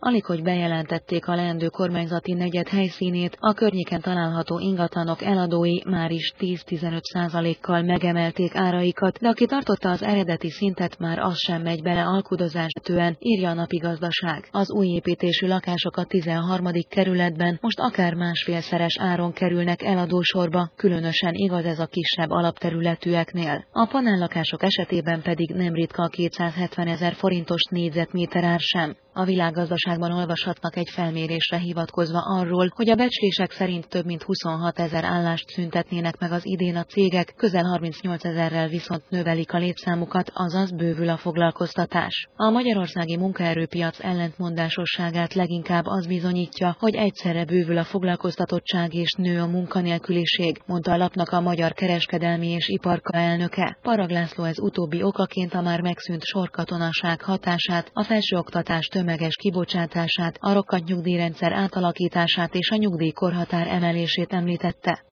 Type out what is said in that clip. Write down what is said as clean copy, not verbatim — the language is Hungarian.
alighogy bejelentették a leendő kormányzati negyed helyszínét, a környéken található ingatlanok eladói már is 10-15%-kal megemelték áraikat, de aki tartotta az eredeti szintet, már az sem megy bele alkudozástően, írja a Napigazdaság. Az új építésű lakások a 13. kerületben most akár másfélszeres áron kerülnek eladósorba, különösen igaz ez a kisebb alapterületűeknél. A panellakások esetében pedig nem ritka a 270 000 forintos négyzetméter ár sem. A Világgazdaságban olvashatnak egy felmérésre hivatkozva arról, hogy a becslések szerint több mint 26 000 állást szüntetnének meg az idén a cégek, közel 38 000-rel viszont növelik a létszámukat, azaz bővül a foglalkoztatás. A magyarországi munkaerőpiac ellentmondásosságát leginkább az bizonyítja, hogy egyszerre bővül a foglalkoztatottság és nő a munkanélküliség, mondta a lapnak a Magyar Kereskedelmi és Iparkamara elnöke. Parag László ez utóbbi okaként a már megszűnt sorkatonaság hatását, a felsőoktatás tömeges kibocsátását, a rokkant nyugdíjrendszer átalakítását és a nyugdíjkorhatár emelését említette.